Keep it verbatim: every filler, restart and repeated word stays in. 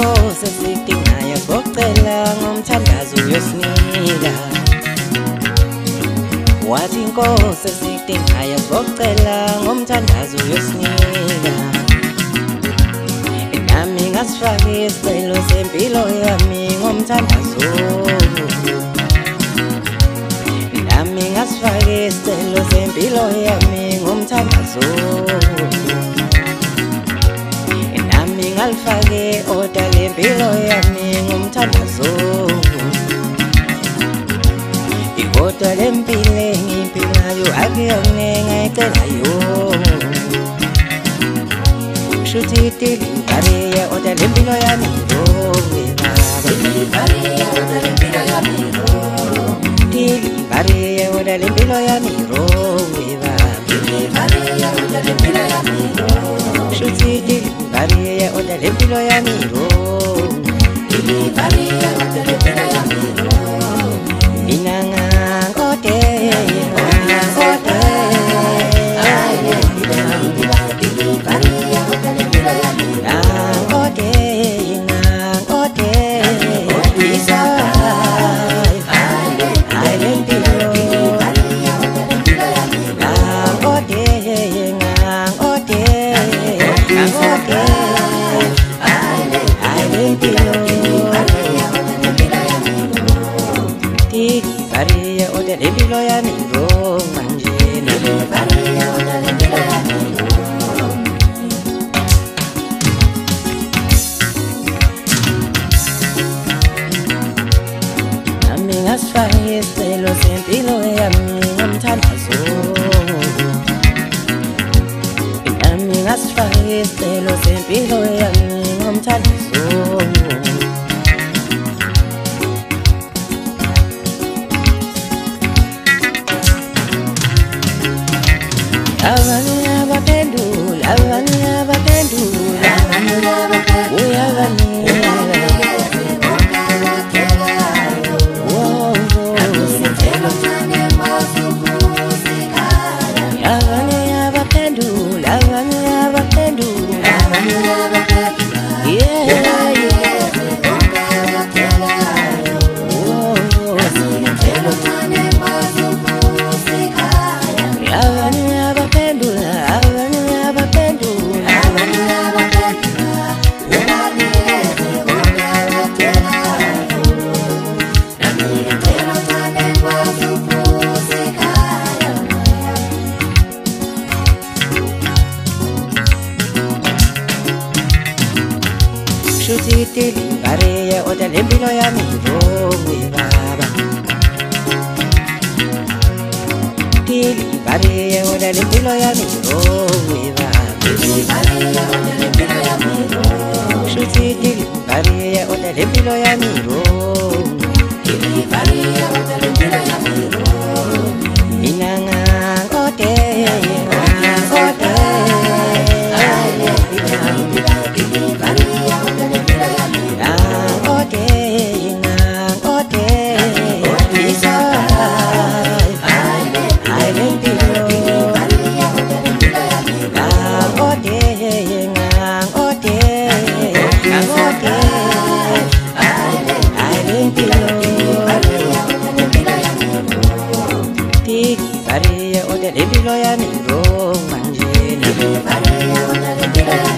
inkosi esidingayo ngocela ngomthandazo uyosinika. Wathi inkosi esidingayo ngocela ngomthandazo uyosinika. Nami ngasifaka isicelo sempilo yami ngomthandazo. Nami ngasifaka isicelo sempilo yami ngomthandazo. Nami ngalifake oda lempilo yami ngomthandazo. Ikoda lempilo engiphilayo akuyona engayicelayo. Shuthi delivery ya oda lempilo yami ro baba. Delivery ya oda lempilo yami ro. Delivery ya oda lempilo yami ro baba. Delivery ya oda lempilo yami ro. Shuthi delivery ya oda lempilo yami ro. Delivery ya oda lempilo yami ro. Inanga ngote ngote. Aye delivery ya oda lempilo yami ro. Ngote ngote. Isa aye aye lempilo. Delivery ya oda lempilo yami ro. Ngote ngote. Ngote aye aye lempilo. Delivery ya oda lempilo yami ro manje. Delivery ya oda lempilo yami ro. Nami ngasifaka isicelo sempilo yami ngomthandazo. Nami ngasifaka isicelo sempilo yami ngomthandazo. Abanye abaphendula, abanye abaphendula, uyabanika. Abanye abaphendula, abanye abaphendula, yeah, yeah. Abanye abaphendula, abanye abaphendula, shuthi delivery ya oda lempilo yami ro baba. Delivery ya oda lempilo yami ro baba. Delivery ya oda lempilo yami ro. Shuthi delivery ya oda lempilo yami ro. Delivery ya oda lempilo yami ro. Inanga ngote ngote. Aye delivery ya oda lempilo yami ro. Ngote ngote. Isa aye aye lempilo. Delivery ya oda lempilo yami ro. Ngote ngote. Ngote aye aye lempilo. Delivery ya oda lempilo yami ro manje. Delivery ya oda lempilo.